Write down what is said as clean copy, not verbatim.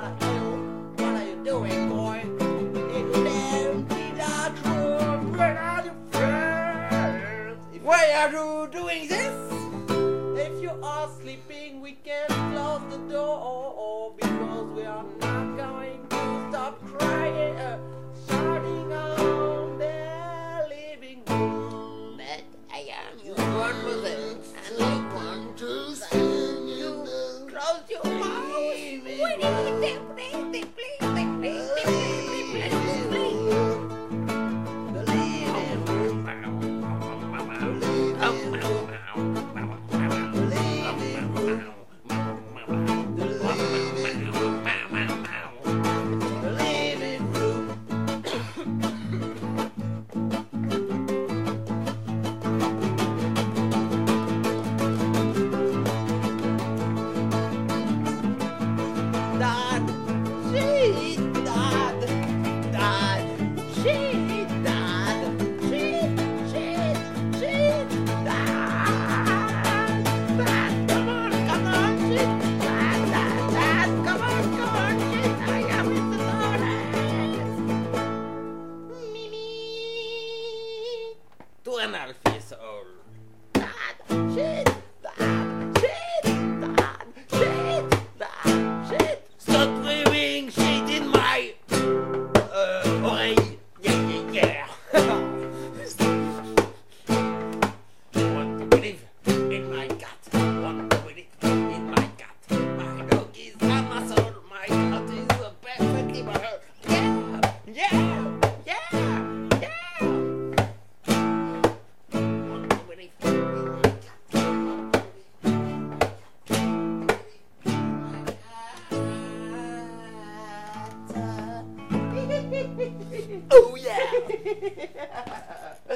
What are you doing, boy? In the empty dark room, where are your friends? Why are you doing this? If you are sleeping, we can close the door because we are not going to stop crying, shouting along the living room. But I am you one for this, and I want to sing you. Close your mouth. Dad, she, Dad, Dad, she, Dad, she, Dad, Dad, come on, she, Dad, come on, she, I am in the forest. Mimi. 2.5 years old. Dad, shit, Dad, shit, Dad, shit, Dad, shit. Stop breathing shit in my oreille. Yeah. Want to believe in my gut. Want to believe in my gut. My dog is a muscle. My gut is a perfectly well. Yeah. Want to believe in my gut. Oh yeah.